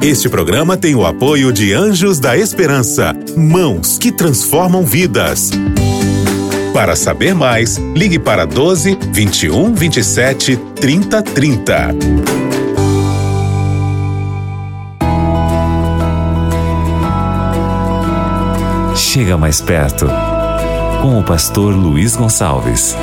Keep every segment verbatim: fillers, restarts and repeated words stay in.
Este programa tem o apoio de Anjos da Esperança, mãos que transformam vidas. Para saber mais, ligue para doze, vinte e um, vinte e sete, trinta, trinta. Chega mais perto, com o pastor Luiz Gonçalves.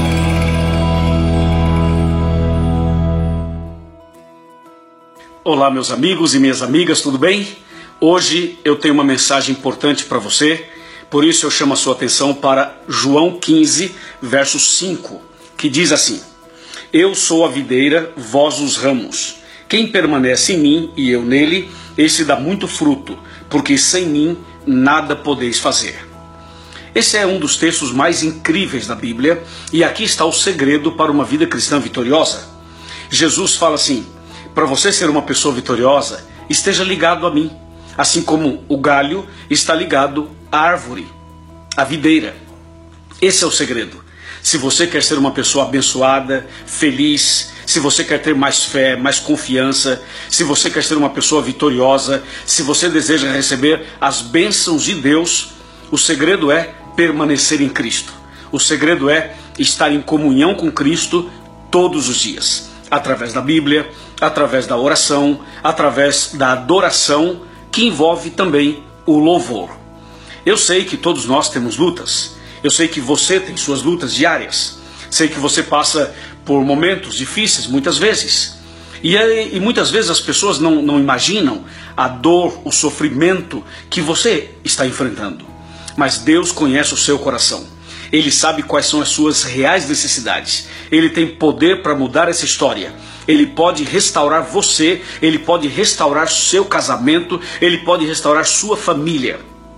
Olá, meus amigos e minhas amigas, tudo bem? Hoje eu tenho uma mensagem importante para você, por isso eu chamo a sua atenção para João quinze, verso cinco, que diz assim: Eu sou a videira, vós os ramos. Quem permanece em mim e eu nele, esse dá muito fruto, porque sem mim nada podeis fazer. Esse é um dos textos mais incríveis da Bíblia, e aqui está o segredo para uma vida cristã vitoriosa. Jesus fala assim: para você ser uma pessoa vitoriosa, esteja ligado a mim, assim como o galho está ligado à árvore, à videira. Esse é o segredo. Se você quer ser uma pessoa abençoada, feliz, se você quer ter mais fé, mais confiança, se você quer ser uma pessoa vitoriosa, se você deseja receber as bênçãos de Deus, o segredo é permanecer em Cristo. O segredo é estar em comunhão com Cristo todos os dias, através da Bíblia, através da oração, através da adoração, que envolve também o louvor. Eu sei que todos nós temos lutas. Eu sei que você tem suas lutas diárias. Sei que você passa por momentos difíceis muitas vezes. E, e muitas vezes as pessoas não, não imaginam a dor, o sofrimento que você está enfrentando. Mas Deus conhece o seu coração. Ele sabe quais são as suas reais necessidades. Ele tem poder para mudar essa história. Ele pode restaurar você, ele pode restaurar seu casamento, ele pode restaurar sua família.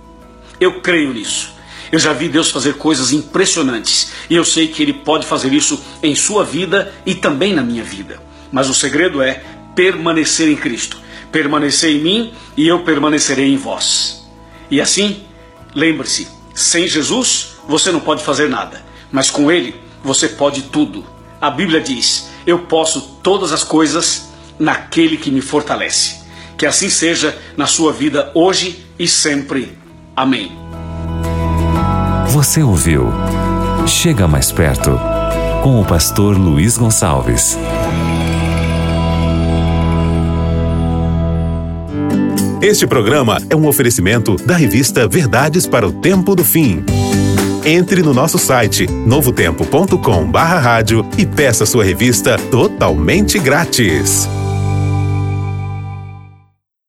Eu creio nisso. Eu já vi Deus fazer coisas impressionantes e eu sei que Ele pode fazer isso em sua vida e também na minha vida. Mas o segredo é permanecer em Cristo. Permanecer em mim e eu permanecerei em vós. E assim, lembre-se, sem Jesus você não pode fazer nada, mas com Ele você pode tudo. A Bíblia diz: eu posso todas as coisas naquele que me fortalece. Que assim seja na sua vida hoje e sempre. Amém. Você ouviu Chega Mais Perto, com o pastor Luiz Gonçalves. Este programa é um oferecimento da revista Verdades para o Tempo do Fim. Entre no nosso site novo tempo ponto com barra rádio e peça sua revista totalmente grátis.